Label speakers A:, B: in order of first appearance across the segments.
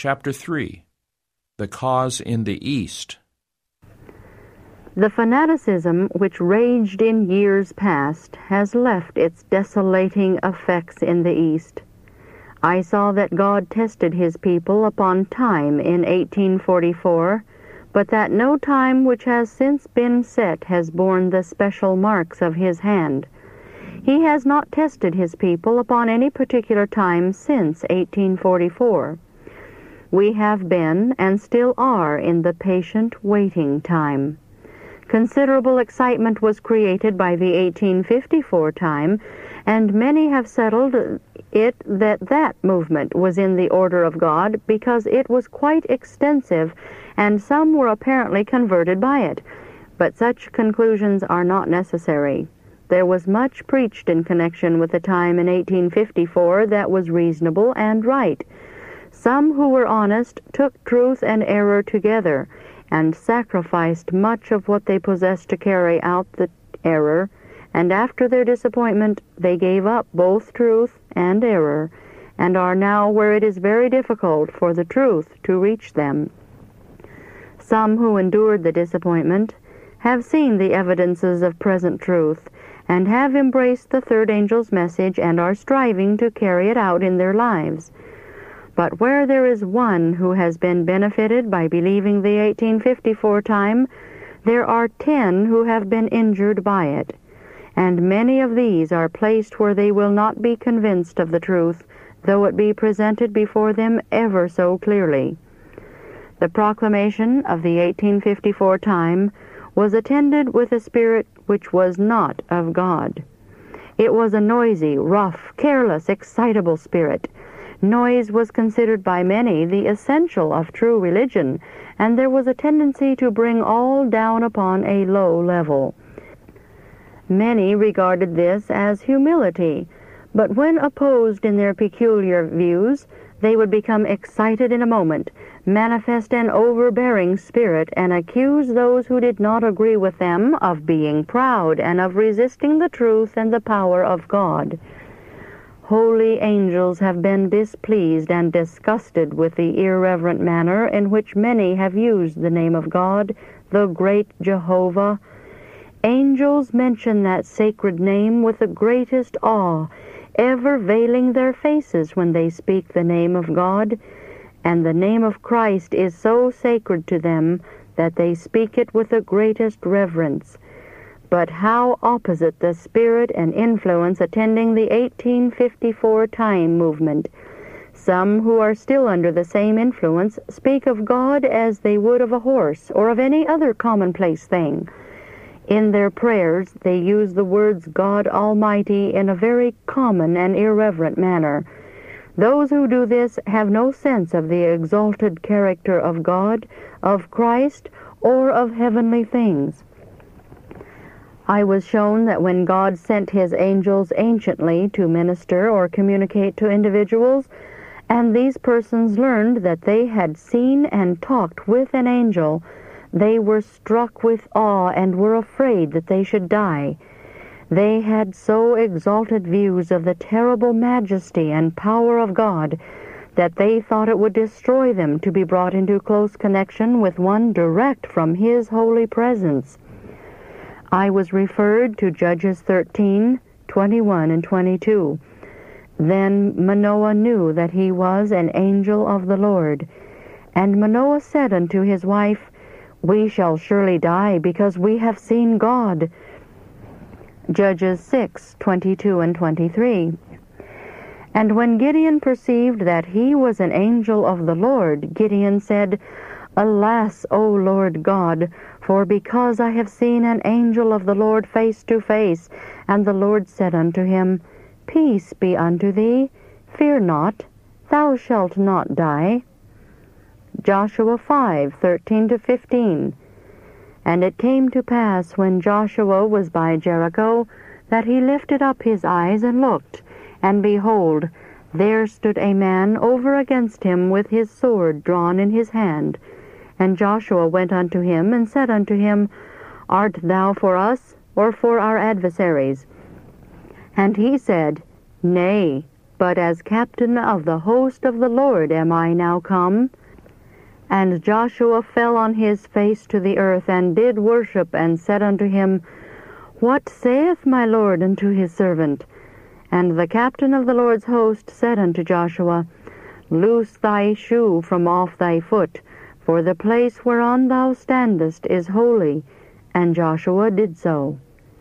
A: Chapter 3. The Cause in the East.
B: The fanaticism which raged in years past has left its desolating effects in the East. I saw that God tested his people upon time in 1844, but that no time which has since been set has borne the special marks of his hand. He has not tested his people upon any particular time since 1844. We have been, and still are, in the patient waiting time. Considerable excitement was created by the 1854 time, and many have settled it that movement was in the order of God because it was quite extensive, and some were apparently converted by it. But such conclusions are not necessary. There was much preached in connection with the time in 1854 that was reasonable and right. Some who were honest took truth and error together, and sacrificed much of what they possessed to carry out the error, and after their disappointment they gave up both truth and error, and are now where it is very difficult for the truth to reach them. Some who endured the disappointment have seen the evidences of present truth, and have embraced the third angel's message and are striving to carry it out in their lives. But where there is one who has been benefited by believing the 1854 time, there are 10 who have been injured by it, and many of these are placed where they will not be convinced of the truth, though it be presented before them ever so clearly. The proclamation of the 1854 time was attended with a spirit which was not of God. It was a noisy, rough, careless, excitable spirit. Noise was considered by many the essential of true religion, and there was a tendency to bring all down upon a low level. Many regarded this as humility, but when opposed in their peculiar views, they would become excited in a moment, manifest an overbearing spirit, and accuse those who did not agree with them of being proud and of resisting the truth and the power of God. Holy angels have been displeased and disgusted with the irreverent manner in which many have used the name of God, the great Jehovah. Angels mention that sacred name with the greatest awe, ever veiling their faces when they speak the name of God, and the name of Christ is so sacred to them that they speak it with the greatest reverence. But how opposite the spirit and influence attending the 1854 time movement. Some who are still under the same influence speak of God as they would of a horse or of any other commonplace thing. In their prayers they use the words God Almighty in a very common and irreverent manner. Those who do this have no sense of the exalted character of God, of Christ, or of heavenly things. I was shown that when God sent his angels anciently to minister or communicate to individuals, and these persons learned that they had seen and talked with an angel, they were struck with awe and were afraid that they should die. They had so exalted views of the terrible majesty and power of God that they thought it would destroy them to be brought into close connection with one direct from his holy presence. I was referred to Judges 13, 21, and 22. Then Manoah knew that he was an angel of the Lord. And Manoah said unto his wife, We shall surely die, because we have seen God. Judges 6, 22, and 23. And when Gideon perceived that he was an angel of the Lord, Gideon said, Alas, O Lord God, for because I have seen an angel of the Lord face to face. And the Lord said unto him, Peace be unto thee, fear not, thou shalt not die. Joshua 5, 13-15. And it came to pass, when Joshua was by Jericho, that he lifted up his eyes and looked, and behold, there stood a man over against him with his sword drawn in his hand. And Joshua went unto him, and said unto him, Art thou for us, or for our adversaries? And he said, Nay, but but as captain of the host of the Lord am I now come. And Joshua fell on his face to the earth, and did worship, and said unto him, What saith my Lord unto his servant? And the captain of the Lord's host said unto Joshua, Loose thy shoe from off thy foot, for the place whereon thou standest is holy. And Joshua did so.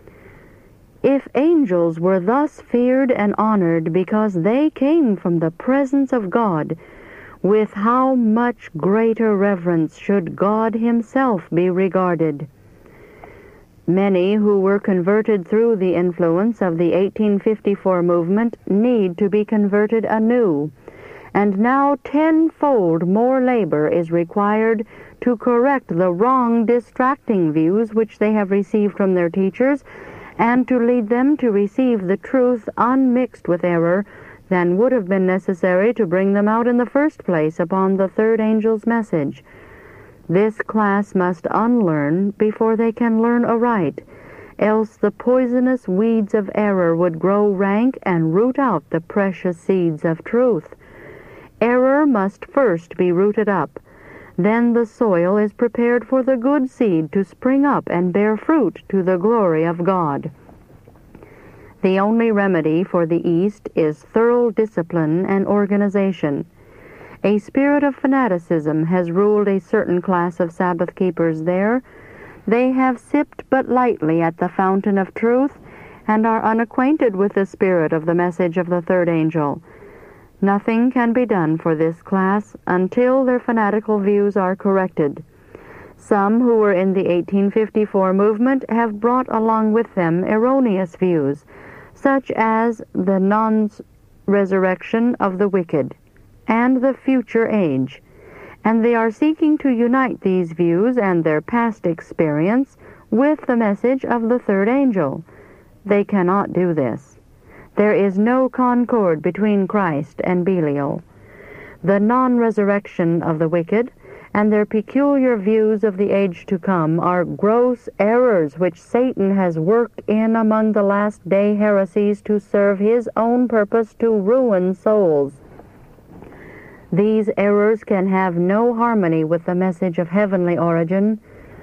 B: If angels were thus feared and honored because they came from the presence of God, with how much greater reverence should God himself be regarded? Many who were converted through the influence of the 1854 movement need to be converted anew, and now tenfold more labor is required to correct the wrong, distracting views which they have received from their teachers, and to lead them to receive the truth unmixed with error than would have been necessary to bring them out in the first place upon the third angel's message. This class must unlearn before they can learn aright, else the poisonous weeds of error would grow rank and root out the precious seeds of truth. Error must first be rooted up. Then the soil is prepared for the good seed to spring up and bear fruit to the glory of God. The only remedy for the East is thorough discipline and organization. A spirit of fanaticism has ruled a certain class of Sabbath keepers there. They have sipped but lightly at the fountain of truth, and are unacquainted with the spirit of the message of the third angel. Nothing can be done for this class until their fanatical views are corrected. Some who were in the 1854 movement have brought along with them erroneous views, such as the non-resurrection of the wicked and the future age, and they are seeking to unite these views and their past experience with the message of the third angel. They cannot do this. There is no concord between Christ and Belial. The non-resurrection of the wicked and their peculiar views of the age to come are gross errors which Satan has worked in among the last-day heresies to serve his own purpose to ruin souls. These errors can have no harmony with the message of heavenly origin.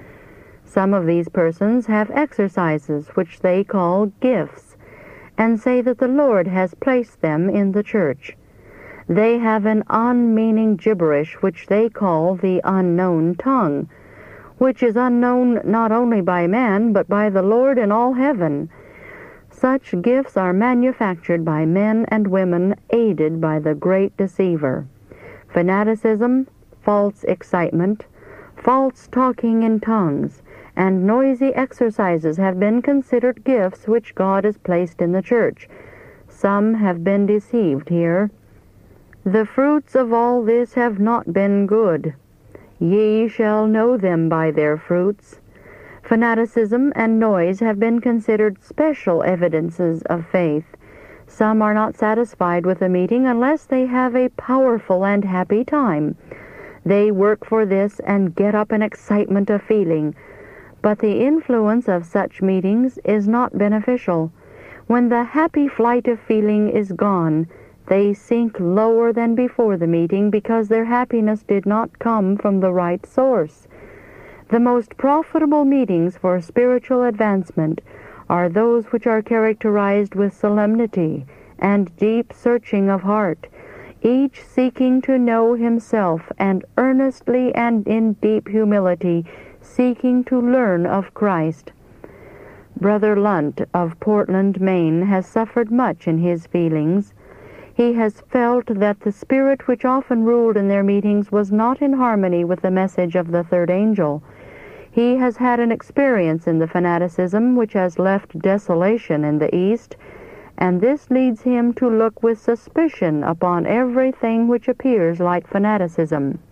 B: Some of these persons have exercises which they call gifts, and say that the Lord has placed them in the church. They have an unmeaning gibberish which they call the unknown tongue, which is unknown not only by man, but by the Lord in all heaven. Such gifts are manufactured by men and women aided by the great deceiver. Fanaticism, false excitement, false talking in tongues, and noisy exercises have been considered gifts which God has placed in the church. Some have been deceived here. The fruits of all this have not been good. Ye shall know them by their fruits. Fanaticism and noise have been considered special evidences of faith. Some are not satisfied with a meeting unless they have a powerful and happy time. They work for this and get up an excitement of feeling. But the influence of such meetings is not beneficial. When the happy flight of feeling is gone, they sink lower than before the meeting because their happiness did not come from the right source. The most profitable meetings for spiritual advancement are those which are characterized with solemnity and deep searching of heart, each seeking to know himself, and earnestly and in deep humility seeking to learn of Christ. Brother Lunt of Portland, Maine, has suffered much in his feelings. He has felt that the spirit which often ruled in their meetings was not in harmony with the message of the third angel. He has had an experience in the fanaticism which has left desolation in the East, and this leads him to look with suspicion upon everything which appears like fanaticism.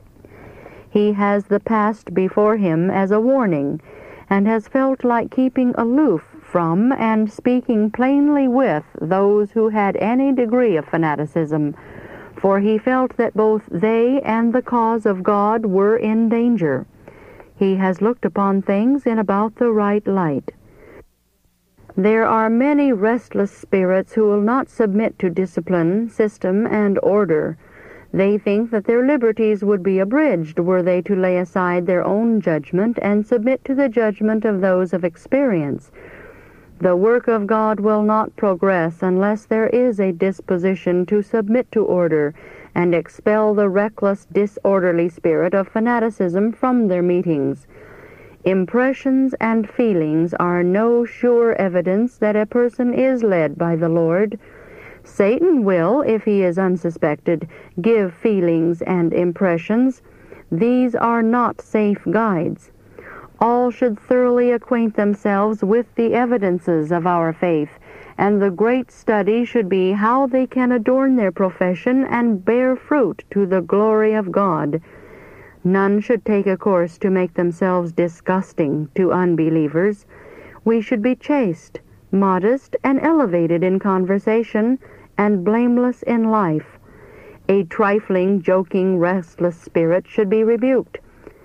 B: He has the past before him as a warning, and has felt like keeping aloof from and speaking plainly with those who had any degree of fanaticism, for he felt that both they and the cause of God were in danger. He has looked upon things in about the right light. There are many restless spirits who will not submit to discipline, system, and order. They think that their liberties would be abridged were they to lay aside their own judgment and submit to the judgment of those of experience. The work of God will not progress unless there is a disposition to submit to order and expel the reckless, disorderly spirit of fanaticism from their meetings. Impressions and feelings are no sure evidence that a person is led by the Lord. Satan will, if he is unsuspected, give feelings and impressions. These are not safe guides. All should thoroughly acquaint themselves with the evidences of our faith, and the great study should be how they can adorn their profession and bear fruit to the glory of God. None should take a course to make themselves disgusting to unbelievers. We should be chaste, modest, and elevated in conversation, and blameless in life. A trifling, joking, restless spirit should be rebuked.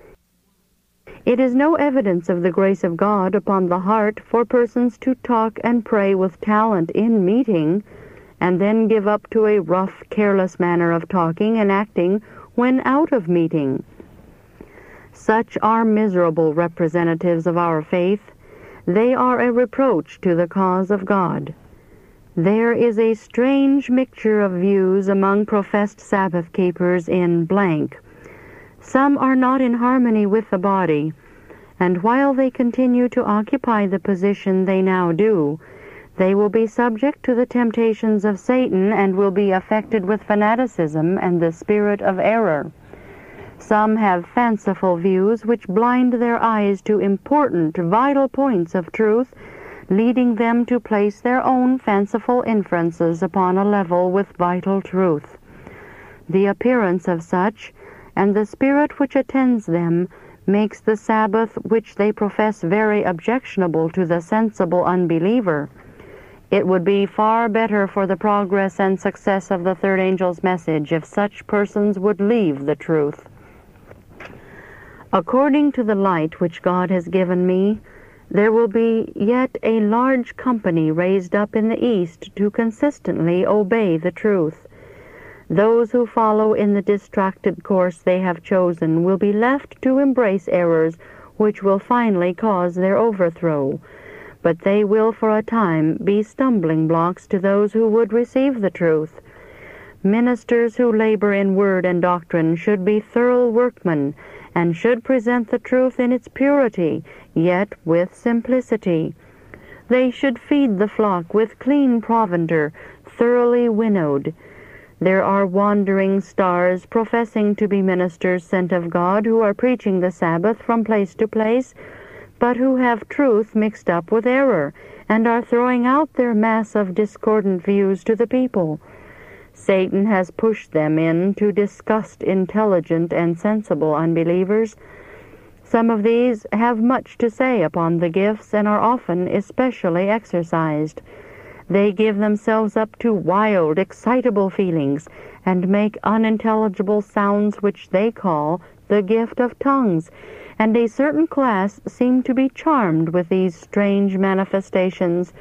B: It is no evidence of the grace of God upon the heart for persons to talk and pray with talent in meeting, and then give up to a rough, careless manner of talking and acting when out of meeting. Such are miserable representatives of our faith. They are a reproach to the cause of God. There is a strange mixture of views among professed Sabbath keepers in blank. Some are not in harmony with the body, and while they continue to occupy the position they now do, they will be subject to the temptations of Satan and will be affected with fanaticism and the spirit of error. Some have fanciful views which blind their eyes to important, vital points of truth, leading them to place their own fanciful inferences upon a level with vital truth. The appearance of such, and the spirit which attends them, makes the Sabbath which they profess very objectionable to the sensible unbeliever. It would be far better for the progress and success of the third angel's message if such persons would leave the truth. According to the light which God has given me, there will be yet a large company raised up in the east to consistently obey the truth. Those who follow in the distracted course they have chosen will be left to embrace errors which will finally cause their overthrow, but they will for a time be stumbling blocks to those who would receive the truth. Ministers who labor in word and doctrine should be thorough workmen, and should present the truth in its purity, yet with simplicity. They should feed the flock with clean provender, thoroughly winnowed. There are wandering stars professing to be ministers sent of God who are preaching the Sabbath from place to place, but who have truth mixed up with error, and are throwing out their mass of discordant views to the people. Satan has pushed them in to disgust intelligent and sensible unbelievers. Some of these have much to say upon the gifts and are often especially exercised. They give themselves up to wild, excitable feelings and make unintelligible sounds which they call the gift of tongues, and a certain class seem to be charmed with these strange manifestations.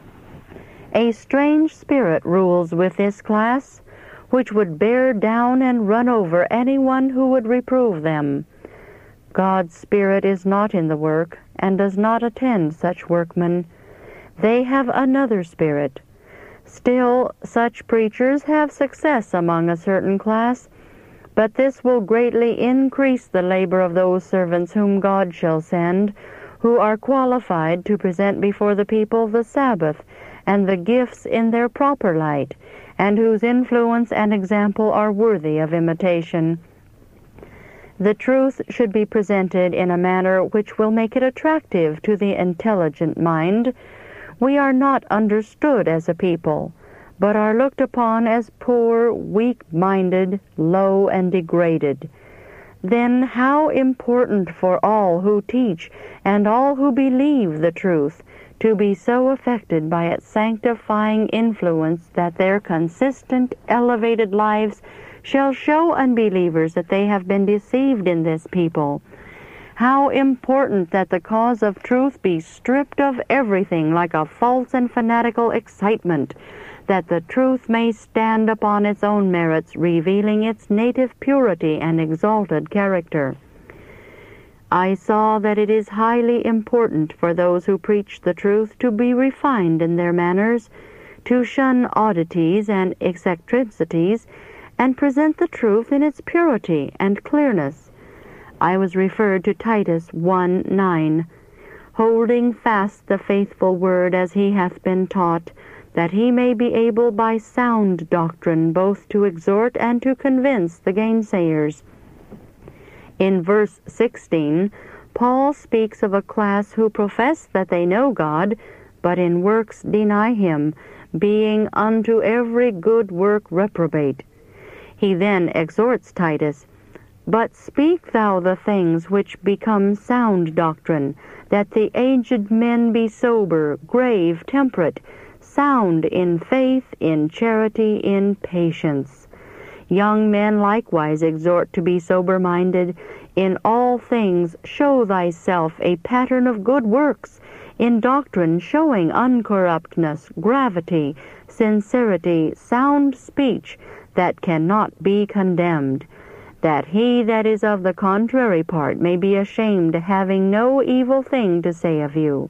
B: A strange spirit rules with this class, which would bear down and run over anyone who would reprove them. God's Spirit is not in the work, and does not attend such workmen. They have another spirit. Still, such preachers have success among a certain class, but this will greatly increase the labor of those servants whom God shall send, who are qualified to present before the people the Sabbath and the gifts in their proper light, and whose influence and example are worthy of imitation. The truth should be presented in a manner which will make it attractive to the intelligent mind. We are not understood as a people, but are looked upon as poor, weak-minded, low, and degraded. Then how important for all who teach and all who believe the truth to be so affected by its sanctifying influence that their consistent, elevated lives shall show unbelievers that they have been deceived in this people. How important that the cause of truth be stripped of everything like a false and fanatical excitement, that the truth may stand upon its own merits, revealing its native purity and exalted character. I saw that it is highly important for those who preach the truth to be refined in their manners, to shun oddities and eccentricities, and present the truth in its purity and clearness. I was referred to Titus 1:9, holding fast the faithful word as he hath been taught, that he may be able by sound doctrine both to exhort and to convince the gainsayers. In verse 16, Paul speaks of a class who profess that they know God, but in works deny him, being unto every good work reprobate. He then exhorts Titus, "But speak thou the things which become sound doctrine, that the aged men be sober, grave, temperate, sound in faith, in charity, in patience. Young men likewise exhort to be sober-minded. In all things show thyself a pattern of good works, in doctrine showing uncorruptness, gravity, sincerity, sound speech, that cannot be condemned, that he that is of the contrary part may be ashamed, having no evil thing to say of you."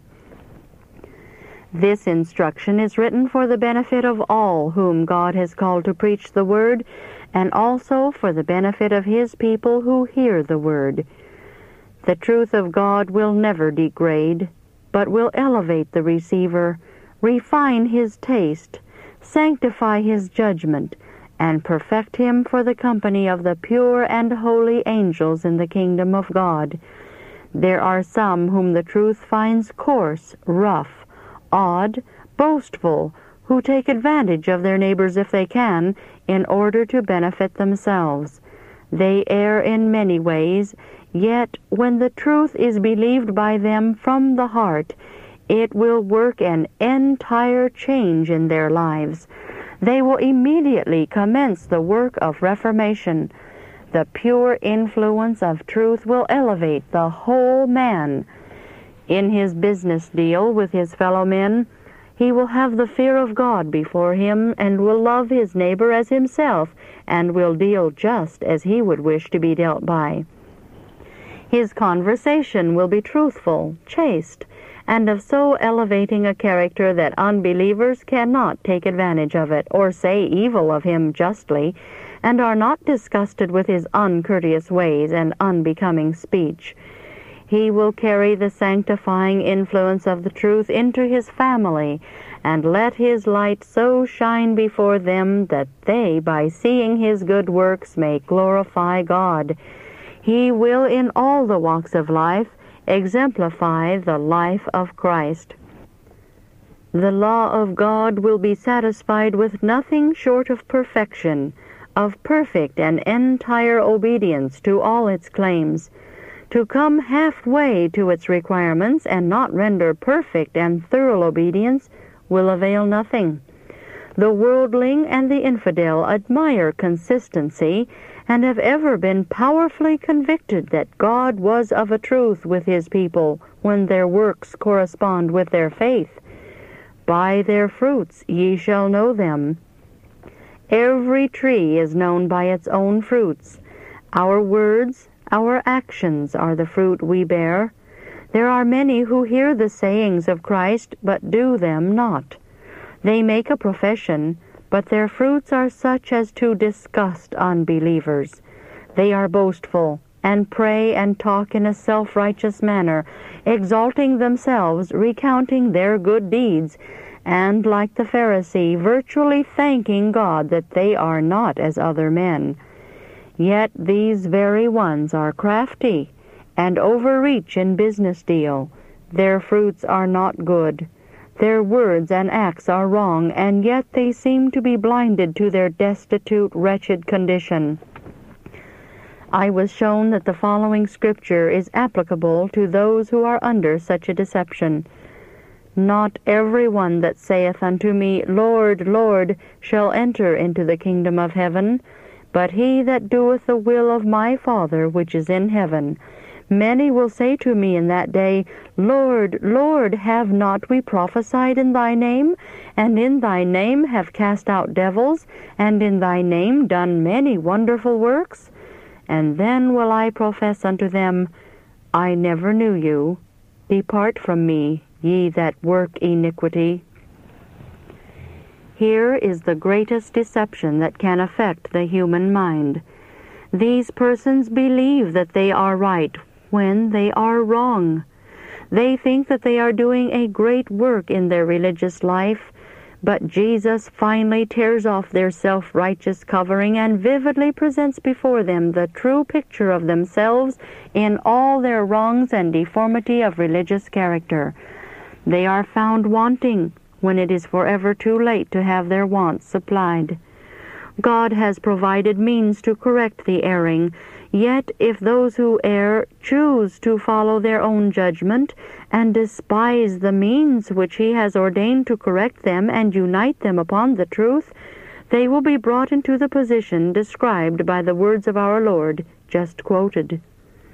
B: This instruction is written for the benefit of all whom God has called to preach the Word, and also for the benefit of His people who hear the Word. The truth of God will never degrade, but will elevate the receiver, refine his taste, sanctify his judgment, and perfect him for the company of the pure and holy angels in the kingdom of God. There are some whom the truth finds coarse, rough, odd, boastful, who take advantage of their neighbors if they can, in order to benefit themselves. They err in many ways, yet when the truth is believed by them from the heart, it will work an entire change in their lives. They will immediately commence the work of reformation. The pure influence of truth will elevate the whole man. In his business deal with his fellow men, he will have the fear of God before him, and will love his neighbor as himself, and will deal just as he would wish to be dealt by. His conversation will be truthful, chaste, and of so elevating a character that unbelievers cannot take advantage of it, or say evil of him justly, and are not disgusted with his uncourteous ways and unbecoming speech. He will carry the sanctifying influence of the truth into his family, and let his light so shine before them that they, by seeing his good works, may glorify God. He will in all the walks of life exemplify the life of Christ. The law of God will be satisfied with nothing short of perfection, of perfect and entire obedience to all its claims. To come halfway to its requirements and not render perfect and thorough obedience will avail nothing. The worldling and the infidel admire consistency, and have ever been powerfully convicted that God was of a truth with His people when their works correspond with their faith. By their fruits ye shall know them. Every tree is known by its own fruits. Our words, our actions are the fruit we bear. There are many who hear the sayings of Christ, but do them not. They make a profession, but their fruits are such as to disgust unbelievers. They are boastful, and pray and talk in a self-righteous manner, exalting themselves, recounting their good deeds, and, like the Pharisee, virtually thanking God that they are not as other men. Yet these very ones are crafty, and overreach in business deal. Their fruits are not good. Their words and acts are wrong, and yet they seem to be blinded to their destitute, wretched condition. I was shown that the following scripture is applicable to those who are under such a deception. Not every one that saith unto me, Lord, Lord, shall enter into the kingdom of heaven, but he that doeth the will of my Father which is in heaven. Many will say to me in that day, Lord, Lord, have not we prophesied in thy name, and in thy name have cast out devils, and in thy name done many wonderful works? And then will I profess unto them, I never knew you. Depart from me, ye that work iniquity. Here is the greatest deception that can affect the human mind. These persons believe that they are right when they are wrong. They think that they are doing a great work in their religious life, but Jesus finally tears off their self-righteous covering and vividly presents before them the true picture of themselves in all their wrongs and deformity of religious character. They are found wanting when it is forever too late to have their wants supplied. God has provided means to correct the erring, yet if those who err choose to follow their own judgment and despise the means which He has ordained to correct them and unite them upon the truth, they will be brought into the position described by the words of our Lord, just quoted.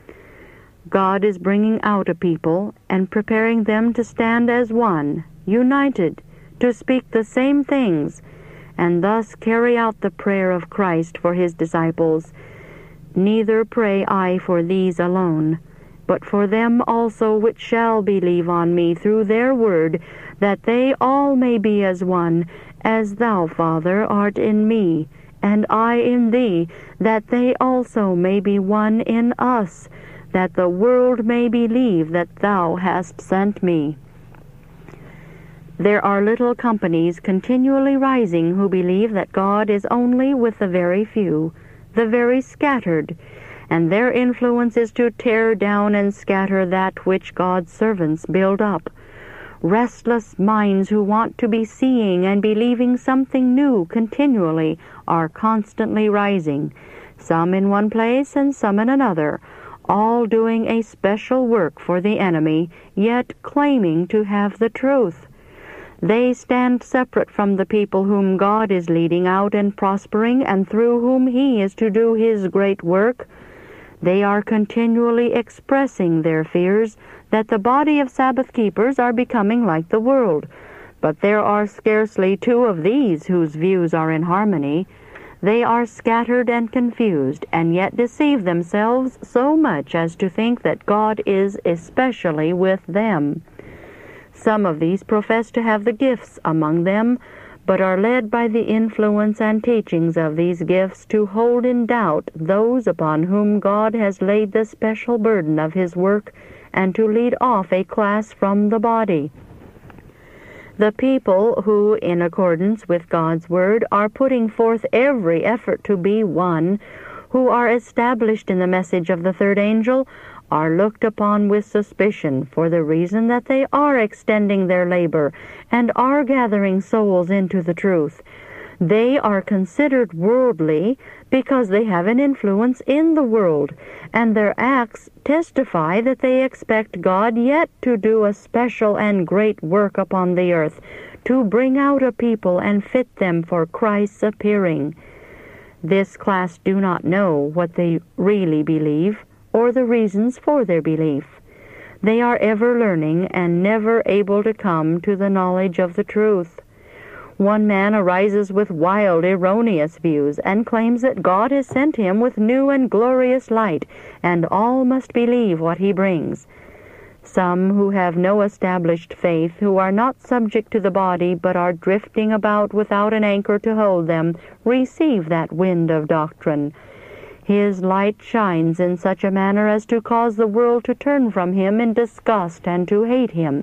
B: God is bringing out a people and preparing them to stand as one, united, to speak the same things, and thus carry out the prayer of Christ for His disciples. Neither pray I for these alone, but for them also which shall believe on me through their word, that they all may be as one, as thou, Father, art in me, and I in thee, that they also may be one in us, that the world may believe that thou hast sent me. There are little companies continually rising who believe that God is only with the very few, the very scattered, and their influence is to tear down and scatter that which God's servants build up. Restless minds who want to be seeing and believing something new continually are constantly rising, some in one place and some in another, all doing a special work for the enemy, yet claiming to have the truth. They stand separate from the people whom God is leading out and prospering, and through whom He is to do His great work. They are continually expressing their fears that the body of Sabbath keepers are becoming like the world, but there are scarcely two of these whose views are in harmony. They are scattered and confused, and yet deceive themselves so much as to think that God is especially with them. Some of these profess to have the gifts among them, but are led by the influence and teachings of these gifts to hold in doubt those upon whom God has laid the special burden of His work, and to lead off a class from the body. The people who, in accordance with God's word, are putting forth every effort to be one, who are established in the message of the third angel, are looked upon with suspicion for the reason that they are extending their labor and are gathering souls into the truth. They are considered worldly because they have an influence in the world, and their acts testify that they expect God yet to do a special and great work upon the earth, to bring out a people and fit them for Christ's appearing. This class do not know what they really believe, or the reasons for their belief. They are ever learning and never able to come to the knowledge of the truth. One man arises with wild, erroneous views and claims that God has sent him with new and glorious light, and all must believe what he brings. Some who have no established faith, who are not subject to the body but are drifting about without an anchor to hold them, receive that wind of doctrine. His light shines in such a manner as to cause the world to turn from him in disgust and to hate him.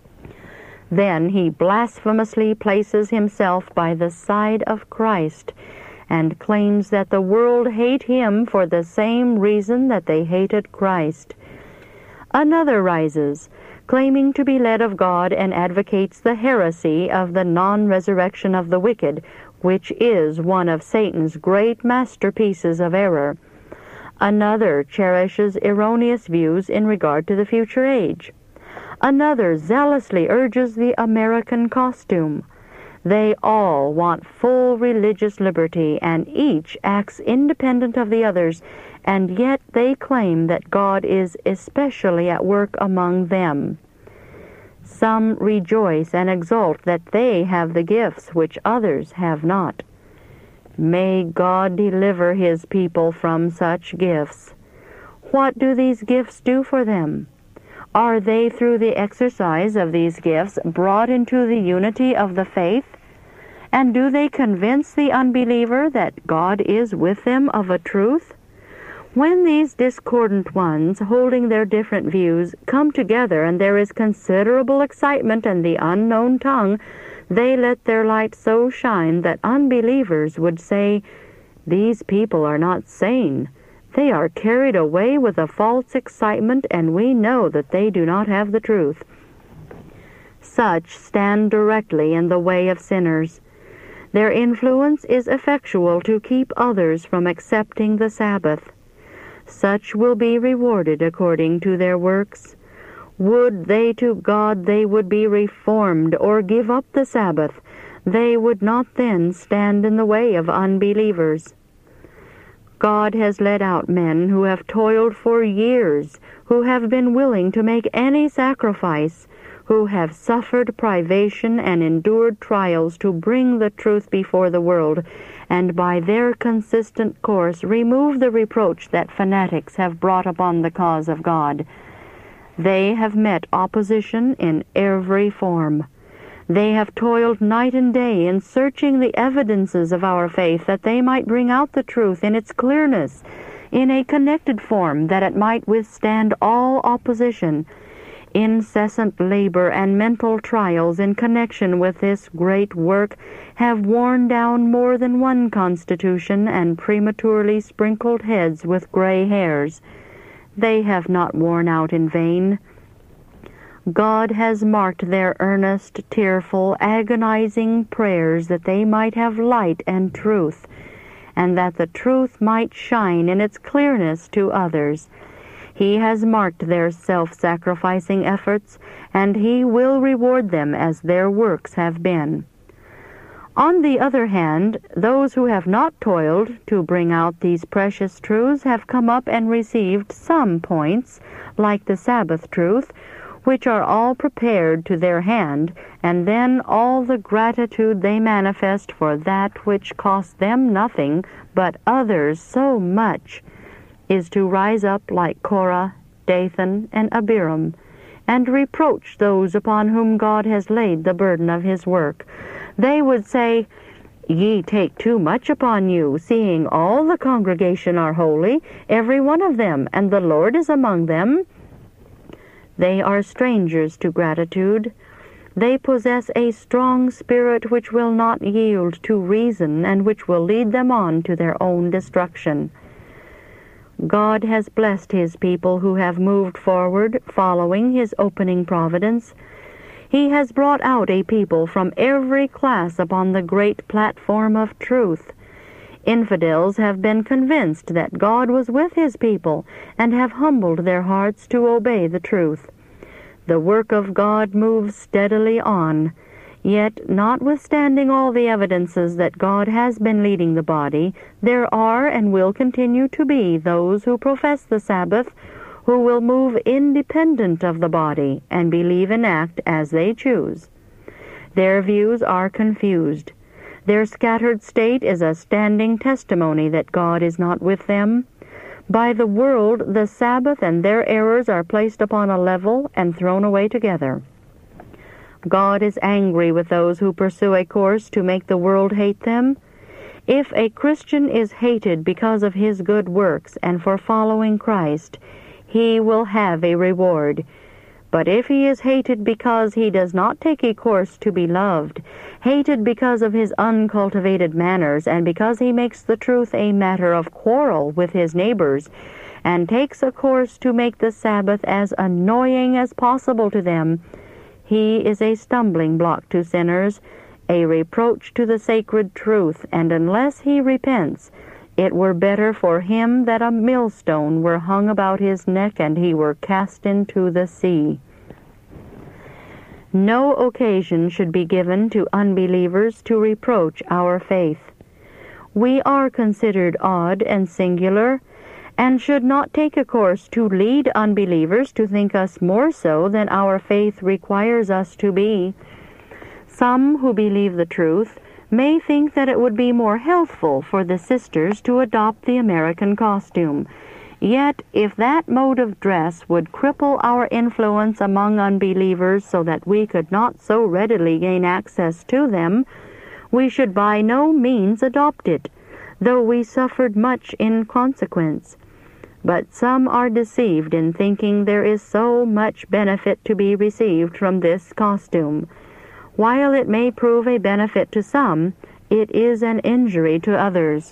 B: Then he blasphemously places himself by the side of Christ and claims that the world hate him for the same reason that they hated Christ. Another rises, claiming to be led of God, and advocates the heresy of the non-resurrection of the wicked, which is one of Satan's great masterpieces of error. Another cherishes erroneous views in regard to the future age. Another zealously urges the American costume. They all want full religious liberty, and each acts independent of the others, and yet they claim that God is especially at work among them. Some rejoice and exult that they have the gifts which others have not. May God deliver His people from such gifts. What do these gifts do for them? Are they, through the exercise of these gifts, brought into the unity of the faith? And do they convince the unbeliever that God is with them of a truth? When these discordant ones, holding their different views, come together and there is considerable excitement and the unknown tongue, they let their light so shine that unbelievers would say, "These people are not sane. They are carried away with a false excitement, and we know that they do not have the truth." Such stand directly in the way of sinners. Their influence is effectual to keep others from accepting the Sabbath. Such will be rewarded according to their works. Would they to God they would be reformed or give up the Sabbath, they would not then stand in the way of unbelievers. God has led out men who have toiled for years, who have been willing to make any sacrifice, who have suffered privation and endured trials to bring the truth before the world, and by their consistent course remove the reproach that fanatics have brought upon the cause of God. They have met opposition in every form. They have toiled night and day in searching the evidences of our faith that they might bring out the truth in its clearness, in a connected form that it might withstand all opposition. Incessant labor and mental trials in connection with this great work have worn down more than one constitution and prematurely sprinkled heads with gray hairs. They have not worn out in vain. God has marked their earnest, tearful, agonizing prayers that they might have light and truth, and that the truth might shine in its clearness to others. He has marked their self-sacrificing efforts, and He will reward them as their works have been. On the other hand, those who have not toiled to bring out these precious truths have come up and received some points, like the Sabbath truth, which are all prepared to their hand, and then all the gratitude they manifest for that which costs them nothing, but others so much, is to rise up like Korah, Dathan, and Abiram, and reproach those upon whom God has laid the burden of His work. They would say, "Ye take too much upon you, seeing all the congregation are holy, every one of them, and the Lord is among them." They are strangers to gratitude. They possess a strong spirit which will not yield to reason and which will lead them on to their own destruction. God has blessed His people who have moved forward, following His opening providence. He has brought out a people from every class upon the great platform of truth. Infidels have been convinced that God was with His people, and have humbled their hearts to obey the truth. The work of God moves steadily on. Yet, notwithstanding all the evidences that God has been leading the body, there are and will continue to be those who profess the Sabbath, who will move independent of the body and believe and act as they choose. Their views are confused. Their scattered state is a standing testimony that God is not with them. By the world, the Sabbath and their errors are placed upon a level and thrown away together. God is angry with those who pursue a course to make the world hate them. If a Christian is hated because of his good works and for following Christ, he will have a reward. But if he is hated because he does not take a course to be loved, hated because of his uncultivated manners, and because he makes the truth a matter of quarrel with his neighbors, and takes a course to make the Sabbath as annoying as possible to them, he is a stumbling block to sinners, a reproach to the sacred truth, and unless he repents, it were better for him that a millstone were hung about his neck and he were cast into the sea. No occasion should be given to unbelievers to reproach our faith. We are considered odd and singular, and should not take a course to lead unbelievers to think us more so than our faith requires us to be. Some who believe the truth may think that it would be more healthful for the sisters to adopt the American costume. Yet, if that mode of dress would cripple our influence among unbelievers so that we could not so readily gain access to them, we should by no means adopt it, though we suffered much in consequence. But some are deceived in thinking there is so much benefit to be received from this costume. While it may prove a benefit to some, it is an injury to others.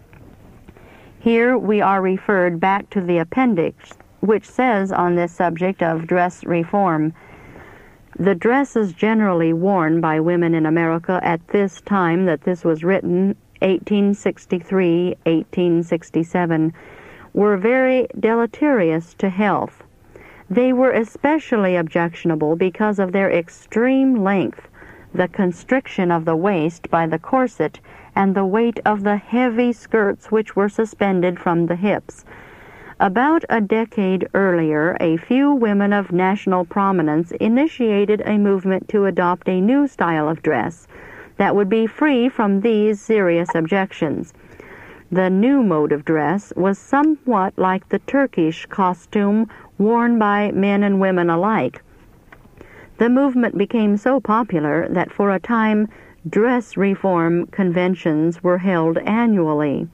B: Here we are referred back to the appendix, which says on this subject of dress reform, "The dresses generally worn by women in America at this time that this was written, 1863, 1867, were very deleterious to health. They were especially objectionable because of their extreme length, the constriction of the waist by the corset, and the weight of the heavy skirts which were suspended from the hips. About a decade earlier, a few women of national prominence initiated a movement to adopt a new style of dress that would be free from these serious objections. The new mode of dress was somewhat like the Turkish costume worn by men and women alike. The movement became so popular that for a time dress reform conventions were held annually.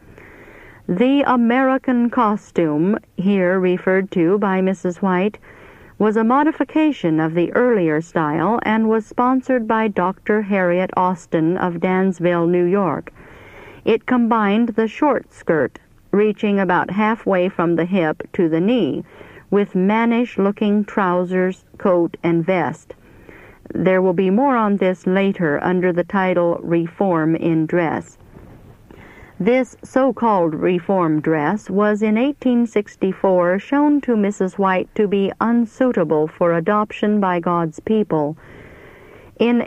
B: The American costume, here referred to by Mrs. White, was a modification of the earlier style and was sponsored by Dr. Harriet Austin of Dansville, New York. It combined the short skirt, reaching about halfway from the hip to the knee, with mannish-looking trousers, coat, and vest. There will be more on this later under the title Reform in Dress. This so-called reform dress was in 1864 shown to Mrs. White to be unsuitable for adoption by God's people. In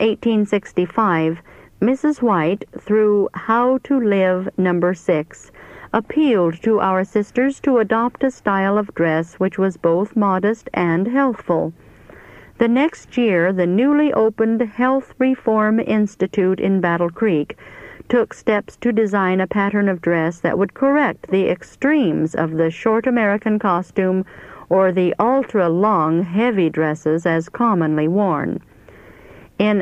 B: 1865, Mrs. White, through How to Live No. 6, appealed to our sisters to adopt a style of dress which was both modest and healthful. The next year, the newly opened Health Reform Institute in Battle Creek took steps to design a pattern of dress that would correct the extremes of the short American costume or the ultra-long, heavy dresses as commonly worn. In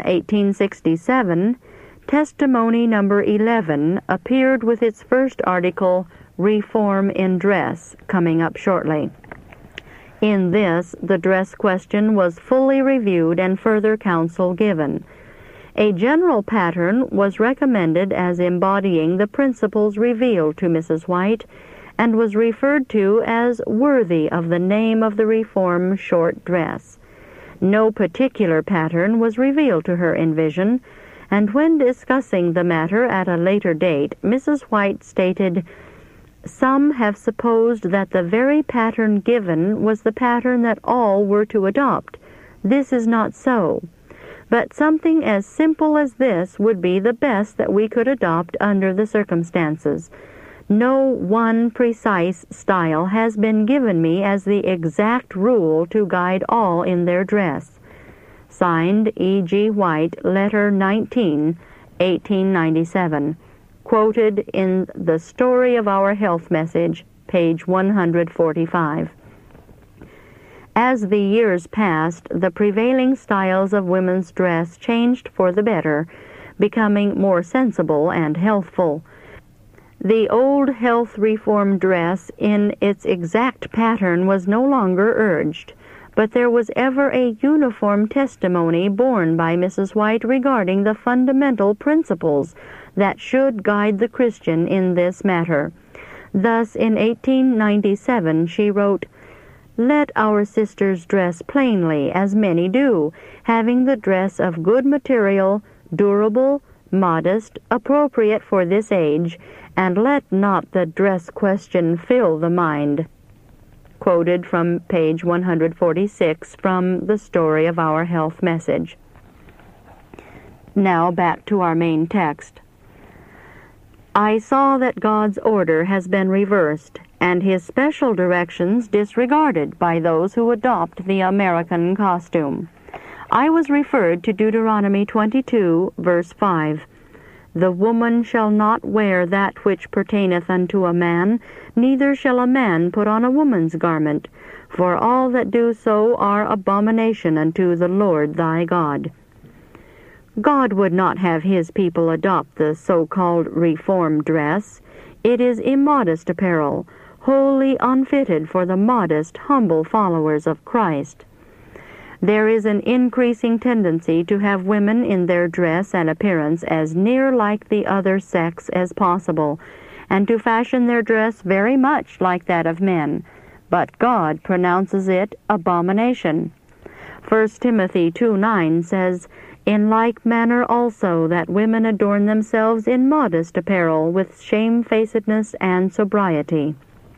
B: 1867, Testimony No. 11 appeared with its first article, Reform in Dress, coming up shortly. In this, the dress question was fully reviewed and further counsel given. A general pattern was recommended as embodying the principles revealed to Mrs. White, and was referred to as worthy of the name of the reform short dress. No particular pattern was revealed to her in vision, and when discussing the matter at a later date, Mrs. White stated, "Some have supposed that the very pattern given was the pattern that all were to adopt. This is not so. But something as simple as this would be the best that we could adopt under the circumstances. No one precise style has been given me as the exact rule to guide all in their dress." Signed, E. G. White, Letter 19, 1897. Quoted in The Story of Our Health Message, page 145. As the years passed, the prevailing styles of women's dress changed for the better, becoming more sensible and healthful. The old health reform dress in its exact pattern was no longer urged, but there was ever a uniform testimony borne by Mrs. White regarding the fundamental principles that should guide the Christian in this matter. Thus, in 1897, she wrote, "Let our sisters dress plainly, as many do, having the dress of good material, durable, modest, appropriate for this age, and let not the dress question fill the mind." Quoted from page 146 from The Story of Our Health Message. Now back to our main text. I saw that God's order has been reversed, and his special directions disregarded by those who adopt the American costume. I was referred to Deuteronomy 22, verse 5. The woman shall not wear that which pertaineth unto a man, neither shall a man put on a woman's garment, for all that do so are abomination unto the Lord thy God. God would not have his people adopt the so-called reform dress. It is immodest apparel, wholly unfitted for the modest, humble followers of Christ. There is an increasing tendency to have women in their dress and appearance as near like the other sex as possible, and to fashion their dress very much like that of men, but God pronounces it abomination. 1 Timothy 2:9 says, In like manner also that women adorn themselves in modest apparel with shamefacedness and sobriety.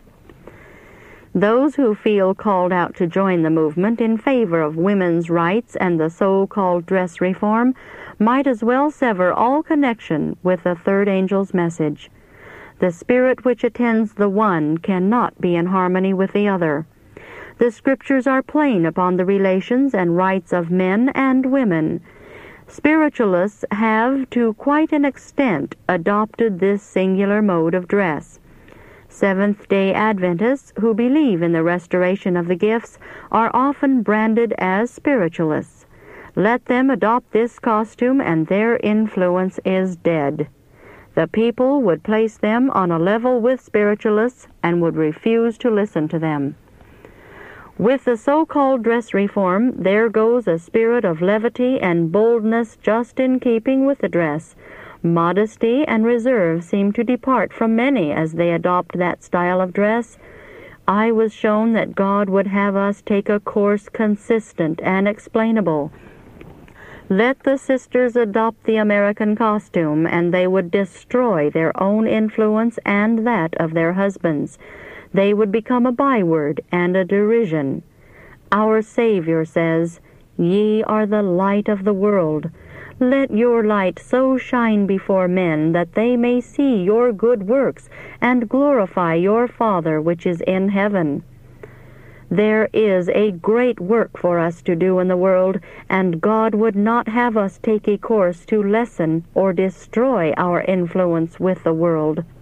B: Those who feel called out to join the movement in favor of women's rights and the so-called dress reform might as well sever all connection with the third angel's message. The spirit which attends the one cannot be in harmony with the other. The scriptures are plain upon the relations and rights of men and women. Spiritualists have, to quite an extent, adopted this singular mode of dress. Seventh-day Adventists who believe in the restoration of the gifts are often branded as spiritualists. Let them adopt this costume and their influence is dead. The people would place them on a level with spiritualists and would refuse to listen to them. With the so-called dress reform, there goes a spirit of levity and boldness just in keeping with the dress. Modesty and reserve seem to depart from many as they adopt that style of dress. I was shown that God would have us take a course consistent and explainable. Let the sisters adopt the American costume, and they would destroy their own influence and that of their husbands. They would become a byword and a derision. Our Savior says, Ye are the light of the world. Let your light so shine before men that they may see your good works and glorify your Father which is in heaven. There is a great work for us to do in the world, and God would not have us take a course to lessen or destroy our influence with the world.